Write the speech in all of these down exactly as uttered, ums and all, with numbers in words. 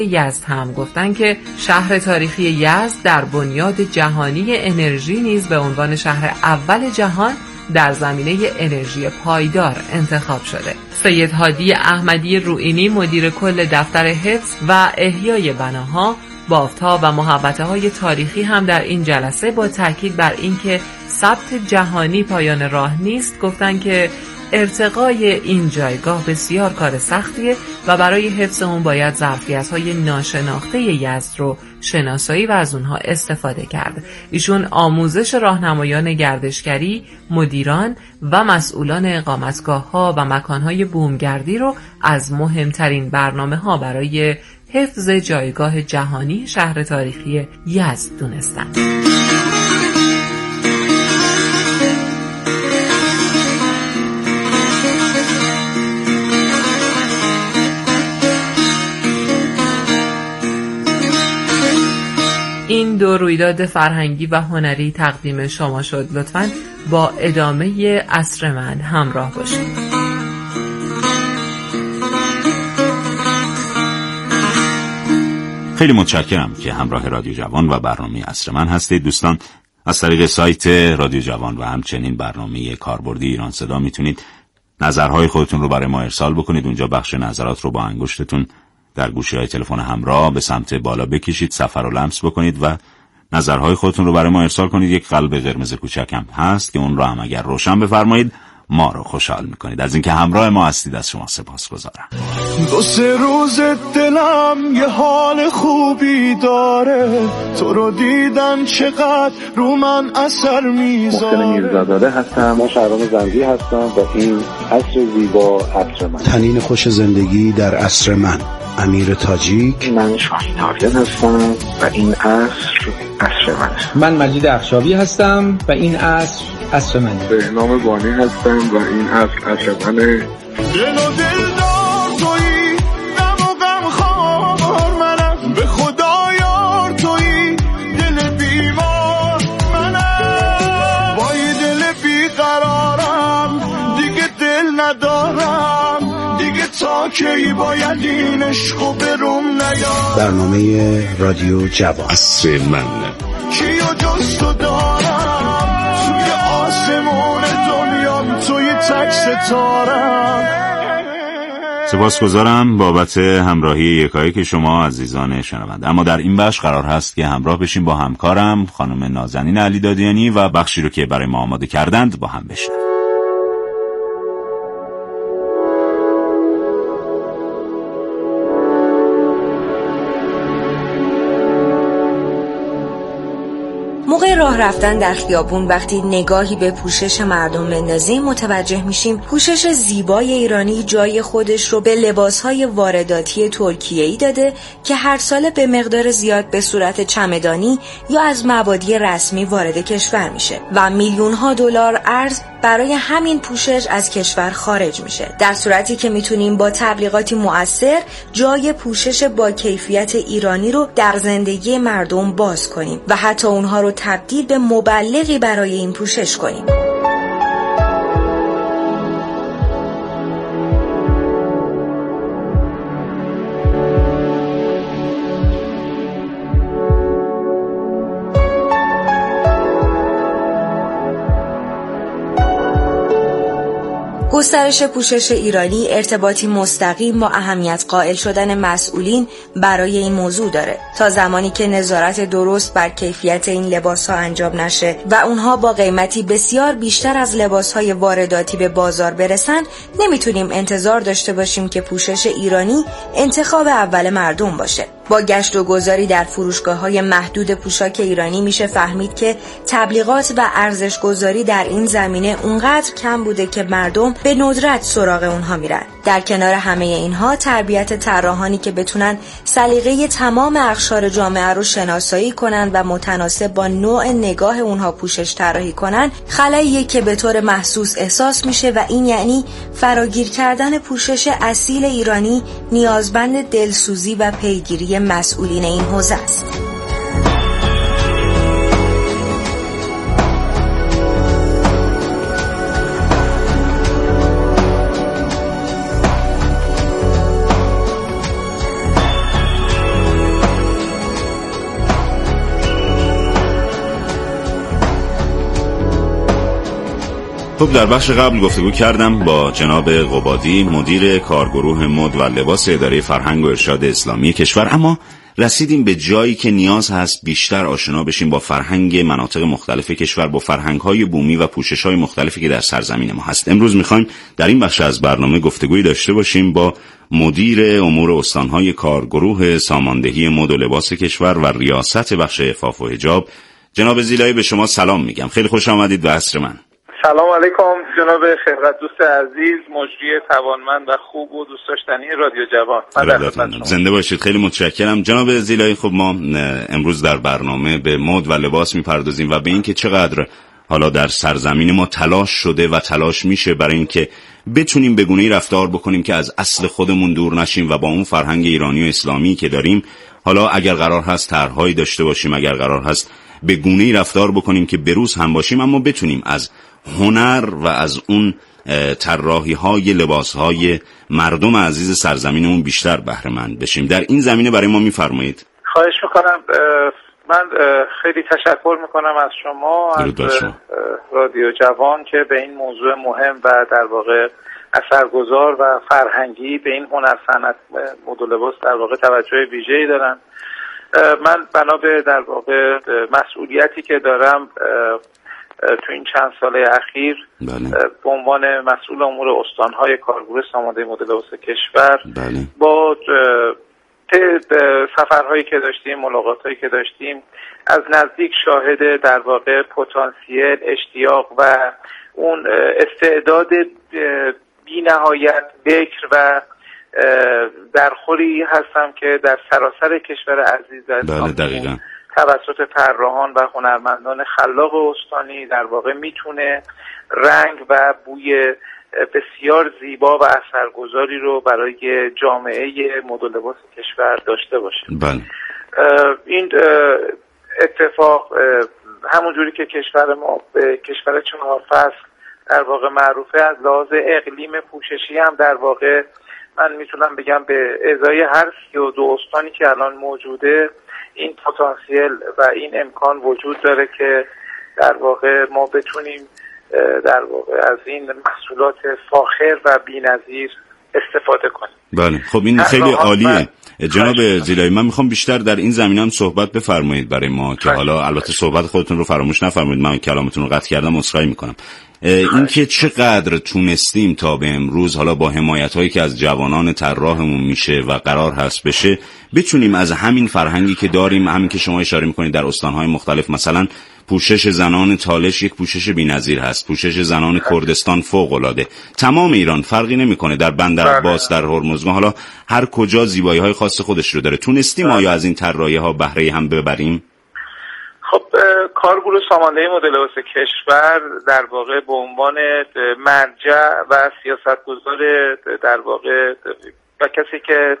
یزد هم گفتن که شهر تاریخی یزد در بنیاد جهانی انرژی نیز به عنوان شهر اول جهان در زمینه انرژی پایدار انتخاب شده. سید هادی احمدی روئینی مدیر کل دفتر حفظ و احیای بناها، بافت‌ها و محوطه‌های تاریخی هم در این جلسه با تاکید بر اینکه ثبت جهانی پایان راه نیست گفتند که ارتقای این جایگاه بسیار کار سختیه و برای حفظ اون باید ظرفیت‌های ناشناخته یزد رو شناسایی و از اونها استفاده کرد. ایشون آموزش راهنمایان گردشگری، مدیران و مسئولان اقامتگاه‌ها و مکان‌های بومگردی رو از مهمترین برنامه‌ها برای حفظ جایگاه جهانی شهر تاریخی یزد دونستند. این دو رویداد فرهنگی و هنری تقدیم شما شد. لطفاً با ادامه عصر من همراه باشید. خیلی متشکرم که همراه رادیو جوان و برنامه عصر من هستید. دوستان، از طریق سایت رادیو جوان و همچنین برنامه کاربردی ایران صدا میتونید نظرهای خودتون رو برای ما ارسال بکنید. اونجا بخش نظرات رو با انگشتتون در گوشی‌های تلفن همراه به سمت بالا بکشید، صفر رو لمس بکنید و نظرهای خودتون رو برای ما ارسال کنید. یک قلب قرمز کوچک هم هست که اون رو هم اگر روشن بفرمایید ما رو خوشحال میکنید. از اینکه همراه ما هستید از شما سپاسگزارم. دو سه روز دلم یه حال خوبی داره، تو رو دیدن چقدر رو من اثر میذاره. محسن میرزاداده هستم، من شهرام زنگی هستم و این عصر زیبا عصر من. تنین خوش زندگی در عصر من، امیر تاجیک. من شاهین تاریان هستم و این عصر عصر من. من مجید اخشابی هستم و این عصر عصر من. بهنام بانی هستم و این عصر عصر منه. دل و دل دار تویی، غم و غم خوار منم، به خدا یار تویی، دل بیمار منم. وای دل بیقرارم، دیگه دل ندارم، دیگه تا کی باید این عشقو بروم نیام. برنامه رادیو جوان عصر من. کیو جز تو دارم توی آسمون دنیام، توی تک ستارم. سپاسگزارم بابت همراهی یکایک شما عزیزان شنونده. اما در این بخش قرار هست که همراه بشیم با همکارم خانم نازنین علیدادیانی و بخشی رو که برای ما آماده کردند با هم بشنویم. موقع راه رفتن در خیابون وقتی نگاهی به پوشش مردم بندازیم متوجه میشیم پوشش زیبای ایرانی جای خودش رو به لباسهای وارداتی ترکیه‌ای داده که هر ساله به مقدار زیاد به صورت چمدانی یا از مبادی رسمی وارد کشور میشه و میلیون ها دلار ارز برای همین پوشش از کشور خارج میشه، در صورتی که میتونیم با تبلیغاتی مؤثر جای پوشش با کیفیت ایرانی رو در زندگی مردم باز کنیم و حتی اونها رو تبدیل به مبلغی برای این پوشش کنیم. گسترش پوشش ایرانی ارتباطی مستقیم با اهمیت قائل شدن مسئولین برای این موضوع داره. تا زمانی که نظارت درست بر کیفیت این لباس‌ها انجام نشه و اونها با قیمتی بسیار بیشتر از لباس‌های وارداتی به بازار برسن، نمیتونیم انتظار داشته باشیم که پوشش ایرانی انتخاب اول مردم باشه. با گشت و گذاری در فروشگاه‌های محدود پوشاک ایرانی میشه فهمید که تبلیغات و ارزش‌گذاری در این زمینه اونقدر کم بوده که مردم به ندرت سراغ اونها میرن. در کنار همه اینها تربیت طراحانی که بتونن سلیقه تمام اقشار جامعه رو شناسایی کنن و متناسب با نوع نگاه اونها پوشش طراحی کنن خلاییه که به طور محسوس احساس میشه و این یعنی فراگیر کردن پوشش اصیل ایرانی نیازمند دلسوزی و پیگیری مسئولین این حوزه است. خب در بخش قبل گفتگو کردم با جناب قبادی، مدیر کارگروه مد و لباس اداره فرهنگ و ارشاد اسلامی کشور، اما رسیدیم به جایی که نیاز هست بیشتر آشنا بشیم با فرهنگ مناطق مختلف کشور، با فرهنگ‌های بومی و پوشش‌های مختلفی که در سرزمین ما هست. امروز می‌خوایم در این بخش از برنامه گفتگویی داشته باشیم با مدیر امور استان‌های کارگروه ساماندهی مد و لباس کشور و ریاست بخش عفاف و حجاب. جناب زیلایی، به شما سلام میگم. خیلی خوش آمدید به عصر من. سلام علیکم جناب خلقت دوست عزیز، مجری توانمند و خوب و دوست داشتنی رادیو جوان. زنده باشید. خیلی متشکرم جناب زیلایی. خب ما امروز در برنامه به مد و لباس میپردازیم و به اینکه چقدر حالا در سرزمین ما تلاش شده و تلاش میشه برای اینکه بتونیم به گونه‌ای رفتار بکنیم که از اصل خودمون دور نشیم و با اون فرهنگ ایرانی و اسلامی که داریم، حالا اگر قرار هست طرح‌هایی داشته باشیم، اگر قرار هست به گونه‌ای رفتار بکنیم که بروز هم باشیم، اما بتونیم از هنر و از اون طراحی‌های لباس‌های مردم عزیز سرزمینمون بیشتر بهره مند بشیم. در این زمینه برای ما می‌فرمایید؟ خواهش می‌کنم. من خیلی تشکر می‌کنم از شما، از رادیو جوان که به این موضوع مهم و در واقع اثرگذار و فرهنگی به این هنر صنعت مد و لباس در واقع توجه ویژه‌ای دارن. من بنا به در واقع مسئولیتی که دارم تو این چند ساله اخیر بله. به عنوان مسئول امور استانهای کارگروه سامانده مد و لباس کشور بله. با سفرهایی که داشتیم، ملاقاتهایی که داشتیم، از نزدیک شاهد در واقع پتانسیل، اشتیاق و اون استعداد بی نهایت بکر و درخوری هستم که در سراسر کشور عزیز بله دقیقاً توسط طراحان و هنرمندان خلاق استانی در واقع میتونه رنگ و بوی بسیار زیبا و اثرگذاری رو برای جامعه مد و لباس کشور داشته باشه. بله. این اتفاق همونجوری که کشور ما به کشور چهار فصل در واقع معروفه، از لحاظ اقلیم پوششی هم در واقع من میتونم بگم به ازای هر سی و دو استانی که الان موجوده این پتانسیل و این امکان وجود داره که در واقع ما بتونیم در واقع از این محصولات فاخر و بی‌نظیر استفاده کنیم. بله خب این خیلی عالیه. جناب زیلایی، من میخوام بیشتر در این زمینه هم صحبت بفرمایید برای ما که حالا البته صحبت خودتون رو فراموش نفرمایید، من کلامتون رو قطع کردم، عذرخواهی میکنم. این که چقدر تونستیم تا به امروز حالا با حمایت‌هایی که از جوانان طراحمون میشه و قرار هست بشه بتونیم از همین فرهنگی که داریم، همین که شما اشاره میکنید در استان‌های مختلف، مثلا پوشش زنان تالش یک پوشش بی‌نظیر هست، پوشش زنان کردستان فوق‌العاده، تمام ایران فرقی نمیکنه، در بندرعباس، در هرمزگان، حالا هر کجا زیبایی‌های خاص خودش رو داره. تونستیم آیا از این طراحی‌ها بهره هم ببریم؟ خب کارگروه سامانده مد و لباس کشور در واقع به عنوان مرجع و سیاستگزار در واقع و کسی که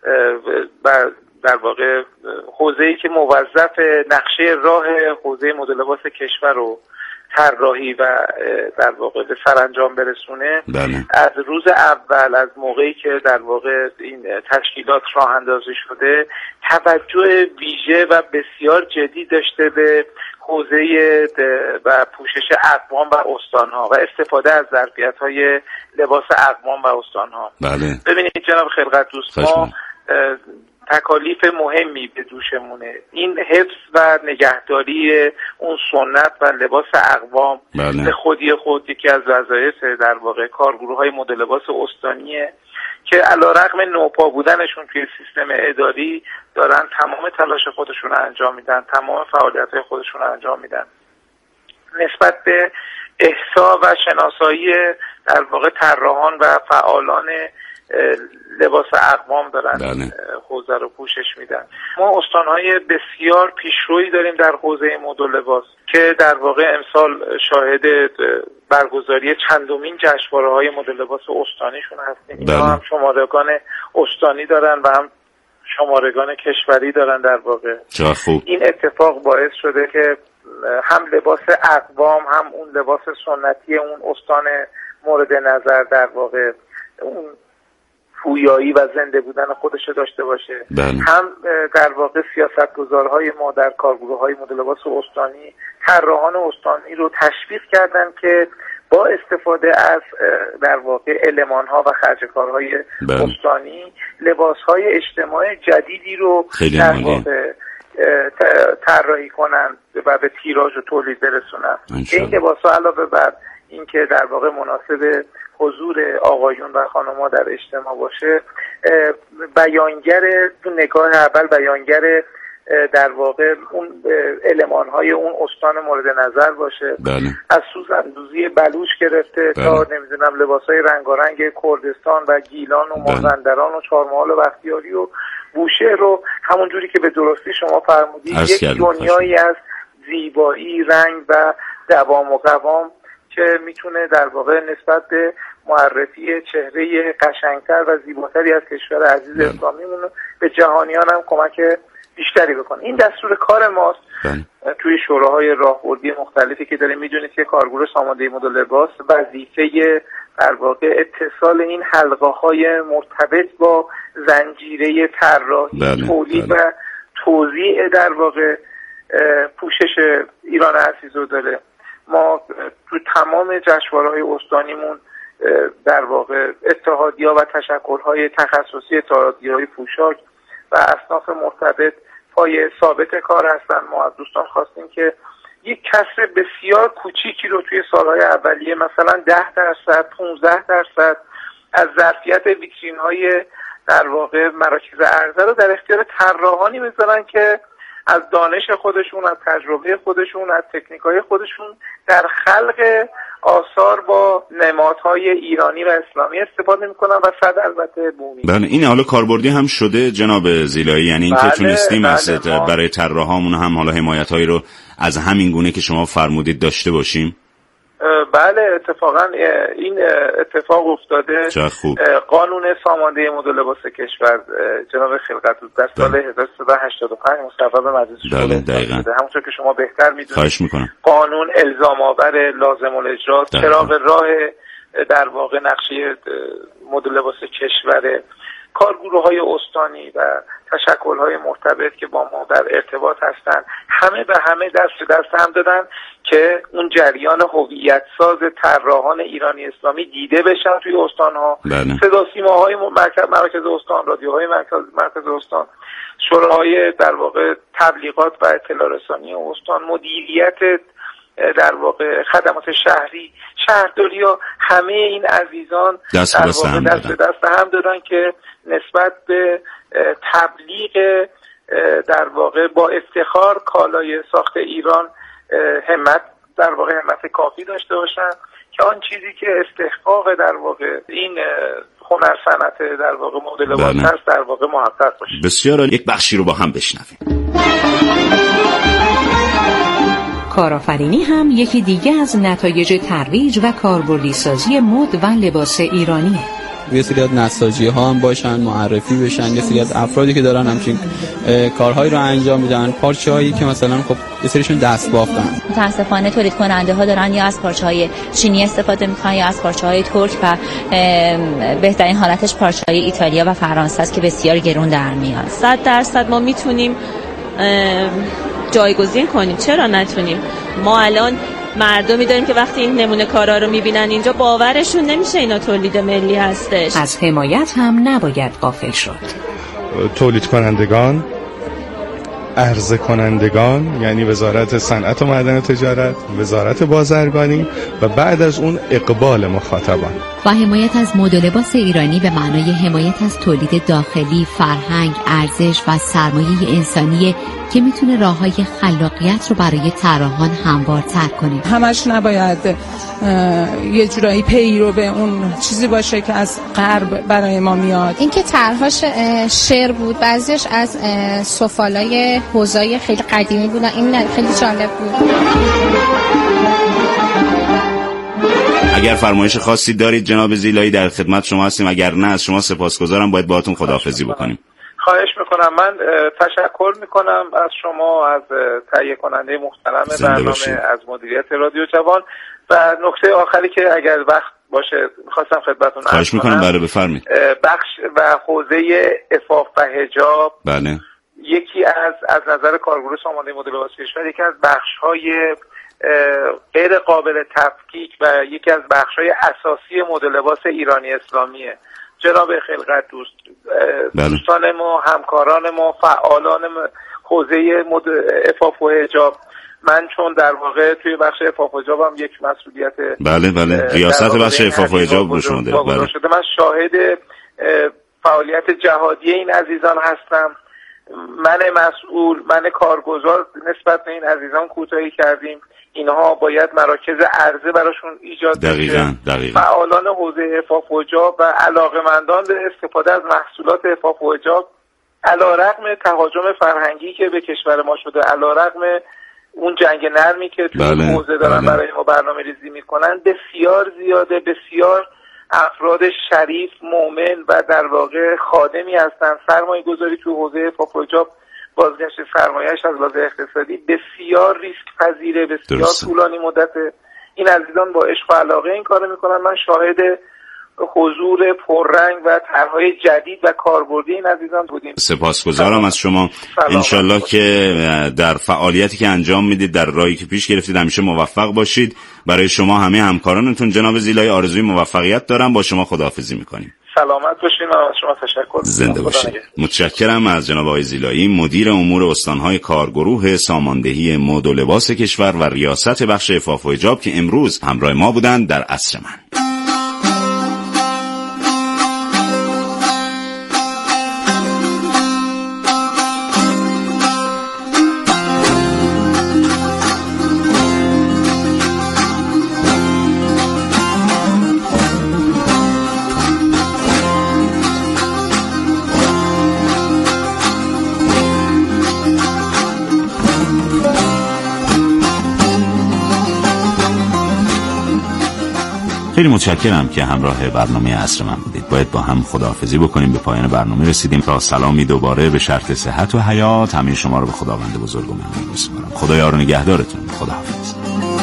در واقع حوزه‌ای که موظف نقشه راه حوزه مد و لباس کشور رو طراحی و در واقع به سرانجام برسونه بله. از روز اول، از موقعی که در واقع این تشکیلات راه اندازی شده، توجه ویژه و بسیار جدی داشته به حوزه و پوشش اقوام و استانها و استفاده از ظرفیت‌های لباس اقوام و استانها. بله. ببینید جناب خلقت دوست، ما تکالیف مهمی به دوشمونه. این حفظ و نگهداری اون سنت و لباس اقوام بله. به خودی خود یکی از وظایف در واقع کارگروه‌های مد و لباس استانیه که علیرغم نوپا بودنشون توی سیستم اداری دارن تمام تلاش خودشون رو انجام میدن، تمام فعالیت‌های خودشون رو انجام میدن نسبت به احصا و شناسایی در واقع طراحان و فعالان لباس اقوام دارن بله. حوزه رو پوشش میدن. ما استانهای بسیار پیشرویی داریم در حوزه مد و لباس که در واقع امسال شاهد برگزاری چندمین جشنواره‌های مد و لباس استانیشون هستیم. بله. اینا هم شمارگان استانی دارن و هم شمارگان کشوری دارن در واقع. چه خوب. این اتفاق باعث شده که هم لباس اقوام، هم اون لباس سنتی اون استان مورد نظر در واقع اون پویایی و زنده بودن خودش داشته باشه. بله. هم در واقع سیاستگزارهای ما در کارگروه‌های مد و لباس استانی طراحان استانی رو تشویق کردن که با استفاده از در واقع المان‌ها و خرج‌کارهای استانی لباس‌های اجتماعی جدیدی رو در واقع طراحی کنن و به تیراژ و تولید برسونن. این لباس‌ها علاوه بر اینکه در واقع مناسب حضور آقایون و خانم‌ها در اجتماع باشه، بیانگر تو نگاه اول بیانگر در واقع اون المان‌های اون استان مورد نظر باشه. بله. از سوزندوزی بلوچ گرفته بله. تا نمیدونم لباس‌های رنگارنگ کردستان و گیلان و مازندران و چهارمحال و بختیاری و بوشهر رو همونجوری که به درستی شما فرمودید یک دنیایی از زیبایی، رنگ و دوام و قوام که میتونه در واقع نسبت به معرفی چهره قشنگتر و زیباتری از کشور عزیز اسلامیمون به جهانیان هم کمک بیشتری بکنه. این دستور کار ماست بله. توی شوراهای راهبردی مختلفی که داریم. میدونید که کارگروه سامانده مد و لباس وظیفه در واقع اتصال این حلقه‌های مرتبط با زنجیره طراحی، بله. تولید بله. و توزیع در واقع پوشش ایران عزیز رو داره. ما تو تمام جشنواره‌های استانیمون در واقع اتحادیه‌ها و تشکل‌های تخصصی اتحادیه‌های پوشاک و اصناف مرتبط پای ثابت کار هستن. ما از دوستان خواستیم که یک کسر بسیار کوچیکی رو توی سالهای اولیه مثلا ده درصد، پانزده درصد از ظرفیت ویترین‌های در واقع مراکز عرضه رو در اختیار طراحانی بذارن که از دانش خودشون، از تجربه خودشون، از تکنیک‌های خودشون در خلق آثار با نمادهای ایرانی و اسلامی استفاده میکنن و صد البته بومی. بله، این حالا کاربردی هم شده جناب زیلایی، یعنی اینکه بله، تونستیم بله از برای طراحامون هم حالا حمایت‌هایی رو از همین گونه که شما فرمودید داشته باشیم. بله اتفاقا این اتفاق افتاده. خوب. قانون سامانده مد و لباس کشور جناب خلقت در سال هزار و سیصد و هشتاد و پنج مصوب مجلس شورای همونطور که شما بهتر میدونید. خواهش میکنم. قانون الزام آور لازم الاجرا چراغ راه در واقع نقشه مد و لباس کشور. کارگروه‌های استانی و تشکل‌های مرتبط که با ما در ارتباط هستند همه به همه دست به دست هم دادن که اون جریان هویت ساز طراحان ایرانی اسلامی دیده بشن توی استان‌ها. بله. صدا سیماهای مرکز مرکز استان، رادیوهای مرکز مرکز استان، شوراهای در واقع تبلیغات و اطلاع رسانی استان، مدیریت در واقع خدمات شهری، شهرداری‌ها، همه این عزیزان دست در واقع دست به دست هم دادن که نسبت به تبلیغ در واقع با افتخار کالای ساخت ایران همت در واقع همت کافی داشته باشن که آن چیزی که استحقاق در واقع این هنر صنعت در واقع مد و لباس هست در واقع محقق باشه. بسیار عالی. یک بخشی رو با هم بشنویم. کارآفرینی هم یکی دیگه از نتایج ترویج و کاربردی سازی مد و لباس ایرانیه. یه سری از نساجی ها هم باشن، معرفی بشن، یه سری از افرادی که دارن همچین کارهایی رو انجام میدن، پارچه هایی که مثلا خب یه سریشون دست بافتن. متاسفانه تولید کننده ها دارن یا از پارچه های چینی استفاده میکنن یا از پارچه های ترک و بهترین حالتش پارچه های ایتالیا و فرانسه است که بسیار گرون در میاد. صد درصد ما میتونیم جایگزین کنیم، چرا نتونیم؟ ما الان مردمی داریم که وقتی این نمونه کارا رو میبینن اینجا باورشون نمیشه اینا تولید ملی هستش. از حمایت هم نباید غافل شد. تولید کنندگان، عرضه کنندگان یعنی وزارت صنعت و معدن تجارت، وزارت بازرگانی و بعد از اون اقبال مخاطبان. و حمایت از مد و لباس ایرانی به معنای حمایت از تولید داخلی، فرهنگ، ارزش و سرمایه انسانی که میتونه راههای خلاقیت رو برای طراحان هموارتر کنه. همش نباید یه جورایی پیرو به اون چیزی باشه که از غرب برای ما میاد. اینکه طرحش شعر بود، بعضیش از سفالای حوضای خیلی قدیمی بودن، این خیلی جالب بود. اگر فرمایش خاصی دارید جناب زیلایی در خدمت شما هستیم، اگر نه از شما سپاسگزارم، باید باهاتون خداحافظی بکنیم. خواهش میکنم. من تشکر میکنم از شما، از تهیه کننده محترم برنامه، از مدیریت رادیو جوان و نکته آخری که اگر وقت باشه میخواستم خدمتتون خواهش میکنم. بله بفرمایید. بخش و حوزه عفاف و حجاب بله یکی از از نظر کارگروه سامانده مد و لباس کشور یکی از بخش‌های غیر قابل تفکیک و یکی از بخش‌های اساسی مد لباس ایرانی اسلامیه. جناب خلقت دوست دوستان ما، همکاران ما، فعالان حوزه مد عفاف و حجاب، من چون در واقع توی بخش عفاف و حجاب هم یک مسئولیت بله بله ریاست بخش عفاف و حجاب رو شما دارید. بله شده. من شاهد فعالیت جهادی این عزیزان هستم. من مسئول، من کارگزار نسبت به این عزیزان کوتاهی کردیم. اینها باید مراکز عرضه براشون ایجاد بشه. دقیقاً دقیقاً. فعالان حوزه عفاف و حجاب و علاقه‌مندان به استفاده از محصولات عفاف و حجاب علیرغم تهاجم فرهنگی که به کشور ما شده، علیرغم اون جنگ نرمی که توی بله، حوزه دارن بله. برای ما برنامه ریزی میکنن، بسیار زیاده، بسیار افراد شریف، مؤمن و در واقع خادمی هستن. سرمایه گذاری توی حوزه عفاف و حجاب، بازگشت سرمایه‌اش از لحاظ اقتصادی بسیار ریسک پذیره، بسیار درسته. طولانی مدته. این عزیزان با عشق و علاقه این کارو میکنن. من شاهد حضور پررنگ و طرح‌های جدید و کاربردی این عزیزان بودیم. سپاسگزارم از شما. انشالله که در فعالیتی که انجام میدید، در راهی که پیش گرفتید، همیشه موفق باشید. برای شما همه همکارانتون جناب زیلایی آرزوی موفقیت دارم. با شما خداحافظی میکنیم. سلامت باشین و از شما تشکر. زنده باشید. متشکرم از جناب آقای زیلایی، مدیر امور استانهای کارگروه ساماندهی مد و لباس کشور و ریاست بخش عفاف و حجاب که امروز همراه ما بودند در عصر من. خیلی متشکرم که همراه برنامه عصر من بودید. باید با هم خداحافظی بکنیم. به پایان برنامه رسیدیم. تا سلامی دوباره به شرط صحت و حیات همه شما رو به خداوند بزرگ و مهربان می‌سپارم. خدا یار و نگهدارتون. خداحافظ.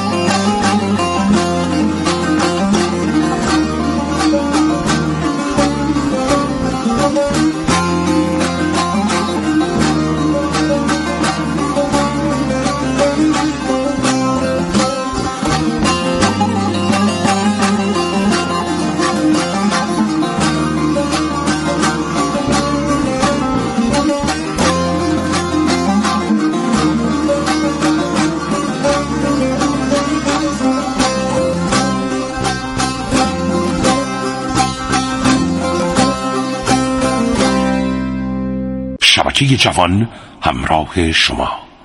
شبکه جوان همراه شما.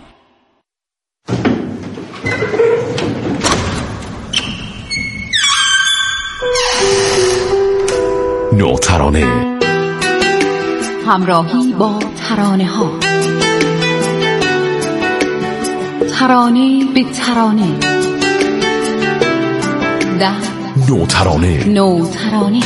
نوترانه، همراهی با ترانه ها، ترانه به ترانه، در نوترانه نوترانه.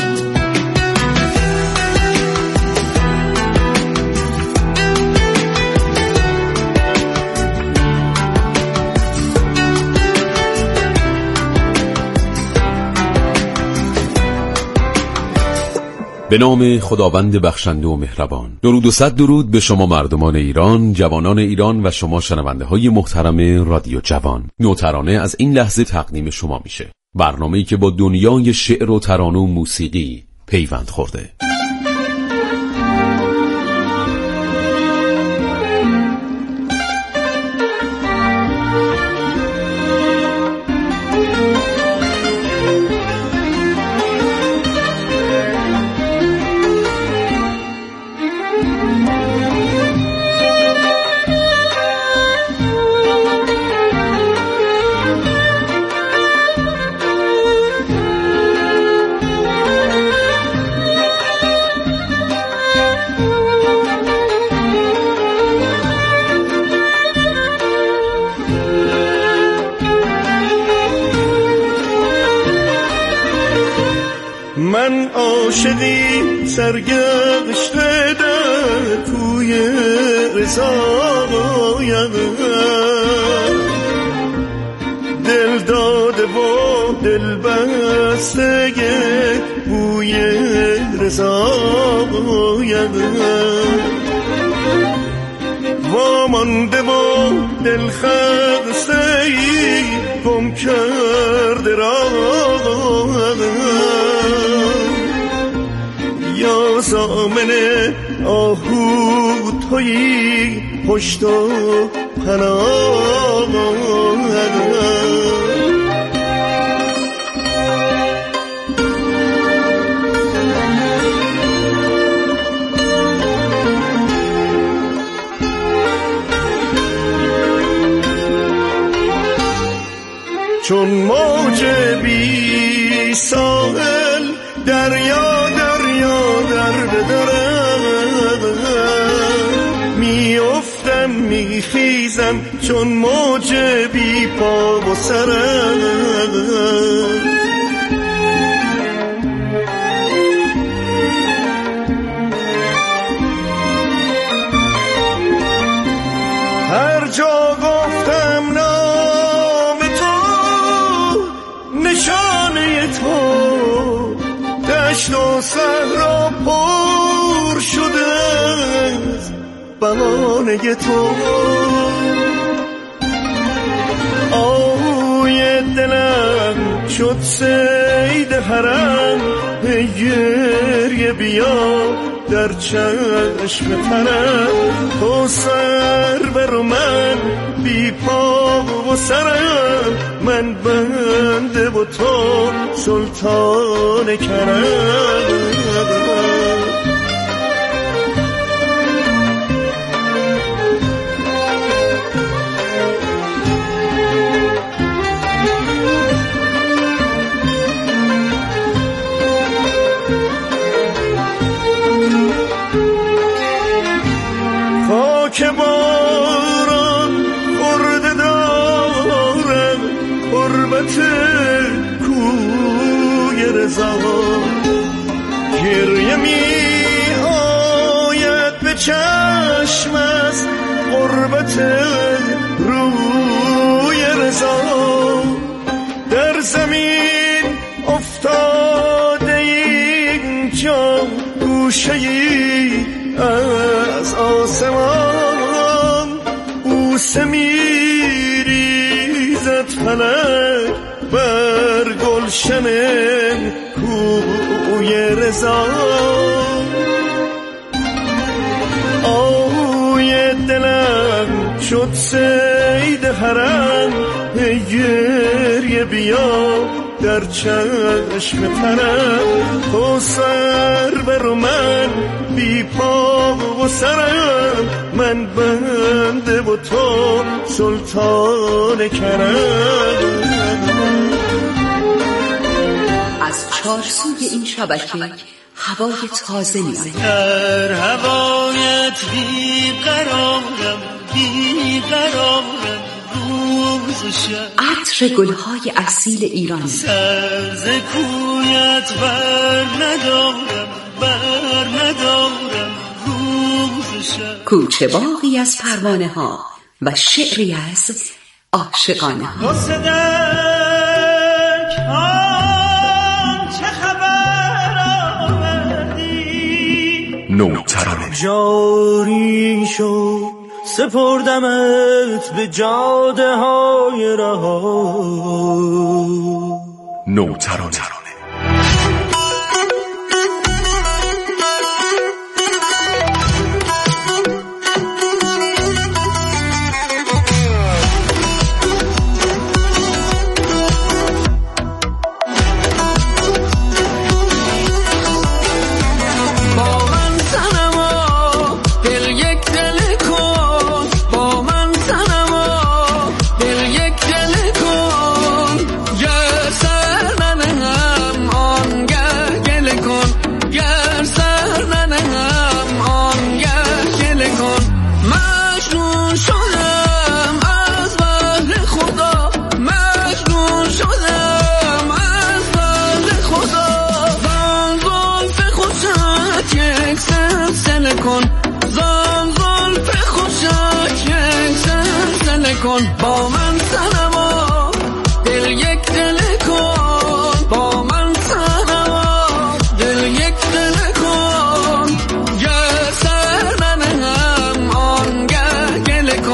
به نام خداوند بخشنده و مهربان. درود و صد درود به شما مردمان ایران، جوانان ایران و شما شنونده های محترم رادیو جوان. نوترانه از این لحظه تقدیم شما میشه. برنامه‌ای که با دنیای شعر و ترانه و موسیقی پیوند خورده. من عاشقی سرگشته در کوی رضایم، دل داده و دل بسته بوی رضایم. و وامانده و دل خسته ای گم کرده راه یا زامن آهو تویی پشت و پناه چون موج بی ساحل دریا دریا در بدرم میافتم میخیزم چون موج بی پا و سرم هر جا گفتم نام تو نشانه تو دشت و صحرا پر شده از بهانه تو آوی دلم شد صید حرم گریه بیا در چشم تنم تو سر بر من بی پا و سرم من بنده و تو سلطان کرم که باران خورده دارم قربت کوی رضا گریه می آید به چشم از قربت روی رضا در زمین افتاده اینجا گوشه ای از آسمان بوسه میریزد فلک بر گلشن کوی رضا آوی دلم شد صید حرم گریه بیا در چشم تنم تو سر بر من بی پا و سرم من بنده و تو سلطان کرم از چارسوی این شبکه هوای تازه میاد در هوایت بی قرارم بی قرارم روز شب عطر گلهای اصیل ایرانی سر ز کویت بر ندارم بر ندارم روز شب کوچه باغی از پروانه ها و شعری از عاشقانه ها نوترانه جاری شو سپردمت به جاده های رها نوترانه کن با من صنما دل یک دل کن با من صنما دل یک دل کن گر سر ننهم آنگه گل کن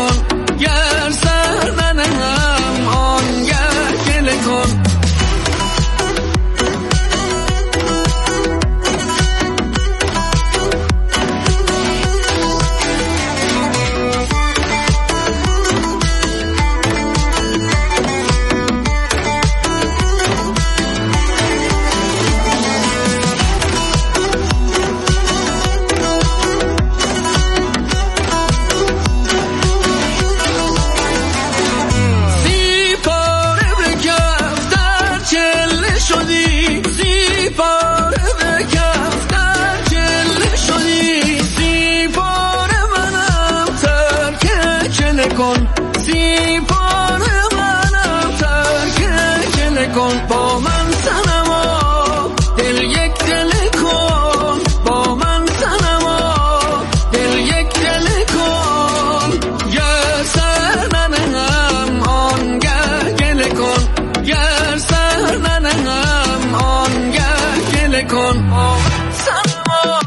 کن زیبار منم ترک گله کن با من صنما دل یک گله کن با من صنما دل یک گله کن گر سر ننهم آنگه گله کن گر سر ننهم آنگه گله کن با من صنما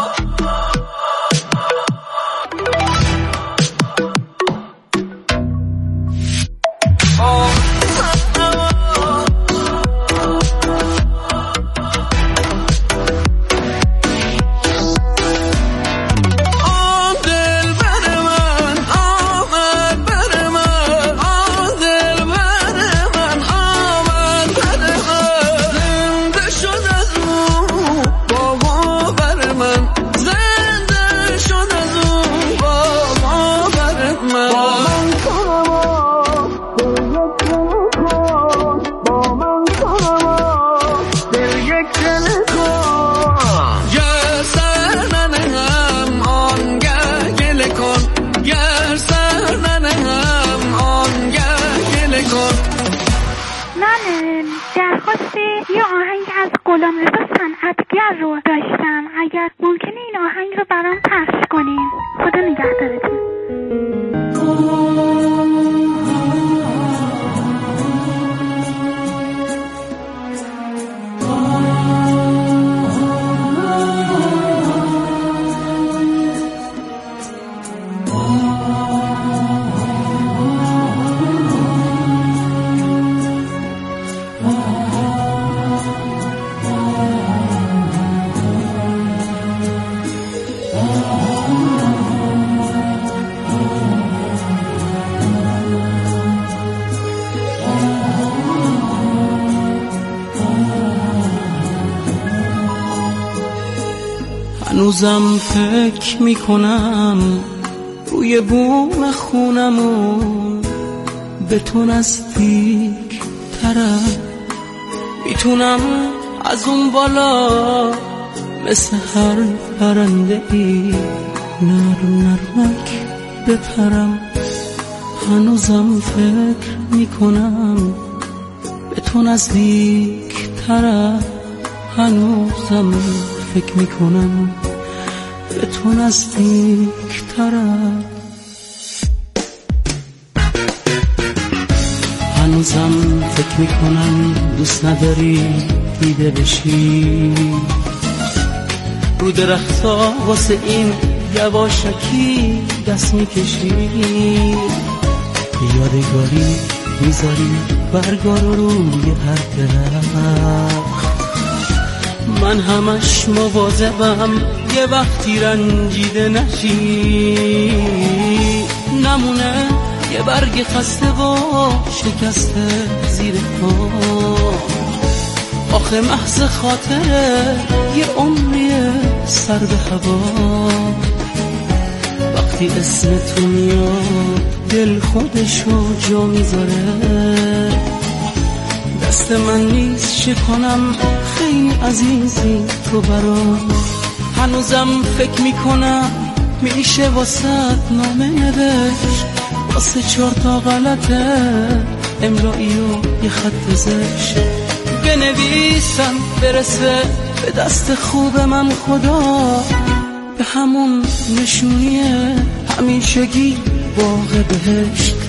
غلامرضا صنعتگر رو داشتم. اگر ممکنه این آهنگ رو برام پخش کنین. خدا نگهدارتون. هنوزم فکر میکنم روی بوم خونمون به تو نزدیک ترم، میتونم از اون بالا مثل هر پرنده ای نرم نرمک بپرم. هنوزم فکر میکنم به تو نزدیک ترم، هنوزم فکر میکنم به تو نزدیک ترم. هنوزم فکر میکنم دوست نداری دیده بشی، رو درختا واسه این یواشکی دست میکشی، یادگاری میذاری برگا رو روی هر درخت. من همش مواظبم یه وقتی رنجیده نشی، نمونه یه برگ خسته و شکسته زیر پا. آخه محض خاطره یه عمریه سر به هوا، وقتی اسم تو میاد دل خودشو جا میذاره. دست من نیست شکنم خیلی عزیزی تو برام، هنوزم فکر میکنم میشه واسه نامه نوشت، واسه چهار تا غلطه املایی و یه خط زشت بنویسم برسه به دست خوب من خدا، به همون نشونیه همیشگی باغ بهشت.